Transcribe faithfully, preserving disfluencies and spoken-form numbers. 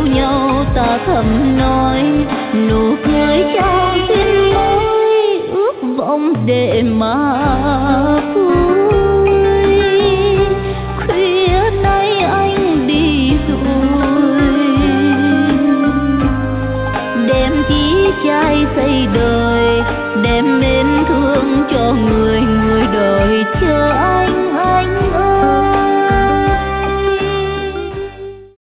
nhau ta thầm nói, nụ cười trong tim môi ước vọng để mà vui. Khuya nay anh đi rồi, đem chí trai xây đời, đem mến thương cho người người đời chờ anh anh ơi.